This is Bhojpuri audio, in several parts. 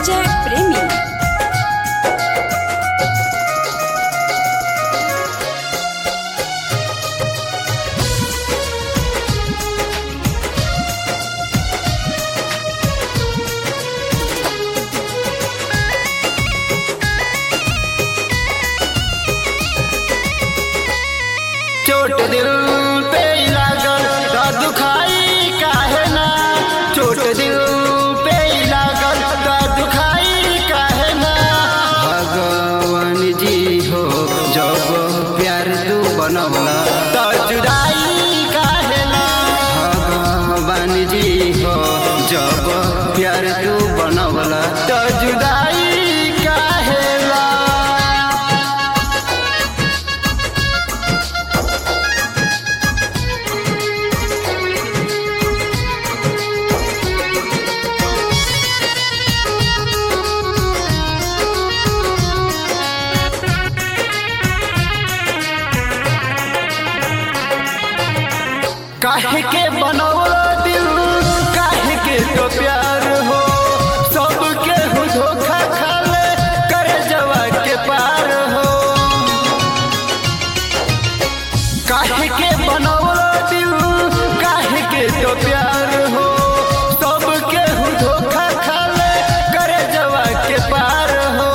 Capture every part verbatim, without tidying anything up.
विजय प्रेमी। चोट दिल पे लागल त दुखाई काहे ना, चोट दिल पे लागल त दुखाई काहे ना। भगवान जी हो जब प्यार तू बनवला त जुदाई काहे ना। भगवान जी हो जब प्यार तू बनवला त जुदाई काहे ना। काहे के बनौला दिल, काहे के तो प्यार हो, सबके हो धोखा खाले करे जवा के पार हो। काहे के बनौला दिल, काहे के तो प्यार हो, सबके हो धोखा खाले करे जवा के पार हो।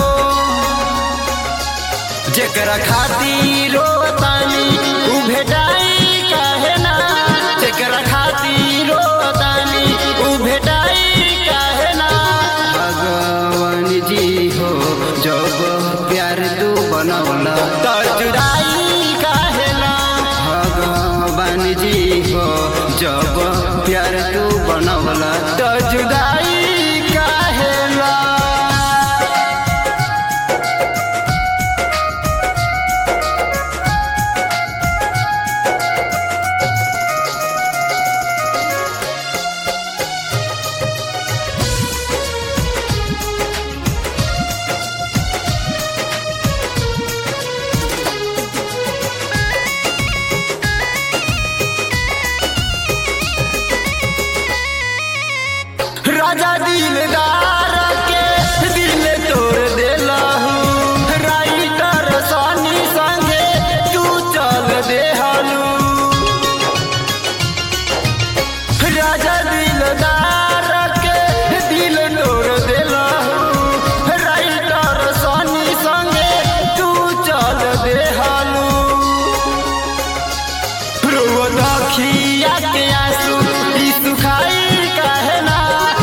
जेकरा खातिर रोतानी उ भेटाई काहे ना, जेकरा खातिर रोतानी उ भेटाई काहे ना। भगवान जी हो जब प्यार तू बनवला त जुदाई काहे ना। भगवान जी हो जब प्यार तू बनवला त जुदाई काहे ना। राजा दिलदार के दिल तोड़ देलहू, राइटर सनी संगे तू चल देहलू। राजा दिलदार के दिल तोड़ देलहू, राइटर सनी संगे तू चल देहलू। रोज अखिया के आंसू ई सुखाई काहे ना,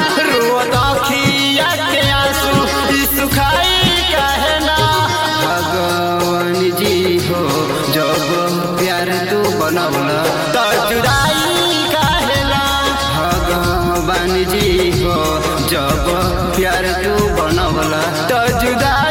भगवान जी हो जब प्यार तू बनवला त जुदाई काहे ना। भगवान जी हो जब प्यार तू बनवला त जुदाई